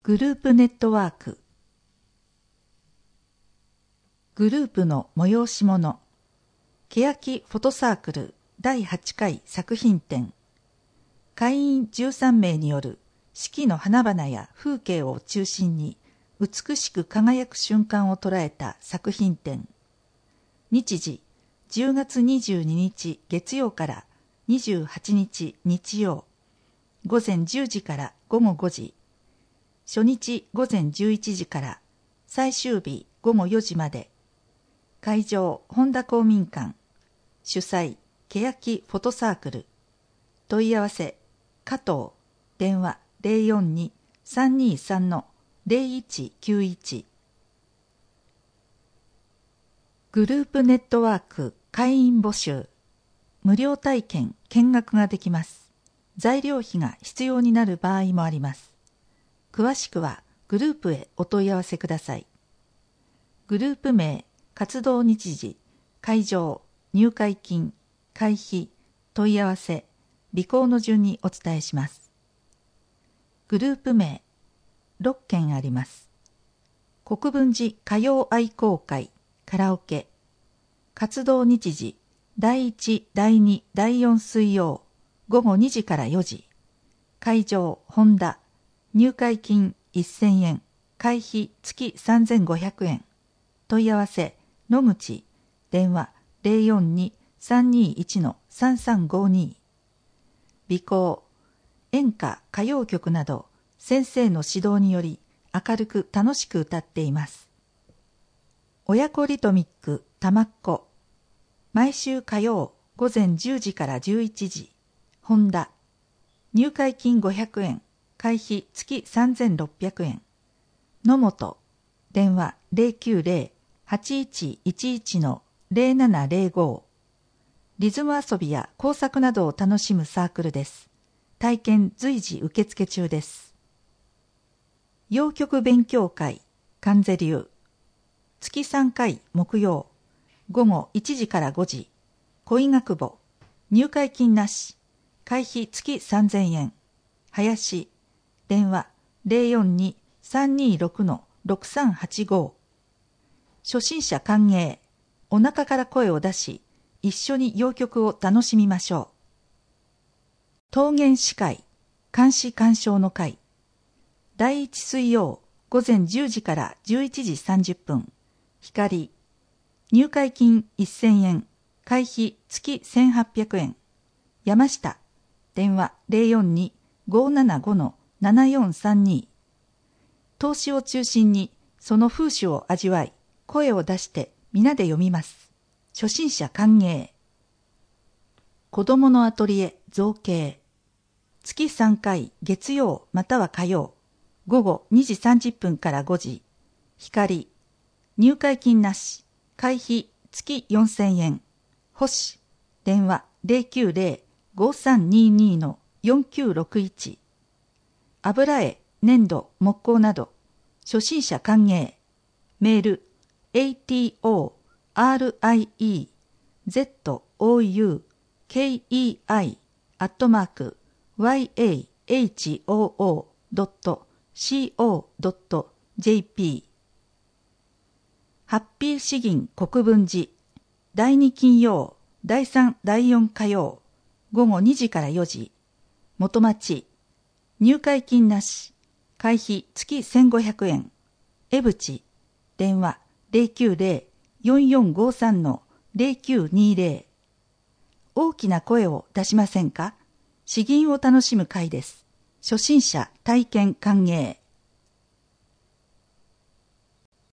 グループネットワーク。グループの催し物。欅フォトサークル第8回作品展。会員13名による四季の花々や風景を中心に美しく輝く瞬間を捉えた作品展。日時10月22日月曜から28日日曜。午前10時から午後5時。初日午前11時から最終日午後4時まで。会場本田公民館。主催欅フォトサークル。問い合わせ加藤。電話042-323-0191。グループネットワーク会員募集。無料体験見学ができます。材料費が必要になる場合もあります。詳しくはグループへお問い合わせください。グループ名、活動日時、会場、入会金、会費、問い合わせ、備考の順にお伝えします。グループ名、6件あります。国分寺歌謡愛好会、カラオケ。活動日時、第1、第2、第4水曜、午後2時から4時。会場、本田。入会金1000円、会費月3500円。問い合わせ、野口。電話042-321-3352。備考、演歌、歌謡曲など、先生の指導により、明るく楽しく歌っています。親子リトミック、たまっこ。毎週火曜、午前10時から11時。本田。入会金500円。会費月3600円。野本。電話090-8111-0705。リズム遊びや工作などを楽しむサークルです。体験随時受付中です。洋曲勉強会、関瀬流。月3回木曜。午後1時から5時。恋学部。入会金なし。会費月3000円。林。電話042-326-6385。初心者歓迎。お腹から声を出し、一緒に洋曲を楽しみましょう。桃源司会、監視鑑賞の会。第1水曜、午前10時から11時30分。光。入会金1000円。会費月1800円。山下。電話042-575-7432。投資を中心にその風習を味わい、声を出して皆で読みます。初心者歓迎。子供のアトリエ造形。月3回月曜または火曜。午後2時30分から5時。光。入会金なし。会費月4000円。星。電話090-5322-4961。油絵、粘土、木工など、初心者歓迎。メール、atoriyahoo.co.jp。 ハッピー詩吟国分寺。第2金曜、第3、第4火曜。午後2時から4時。元町。入会金なし。会費月1500円。江淵。電話090-4453-0920。大きな声を出しませんか？詩吟を楽しむ会です。初心者体験歓迎。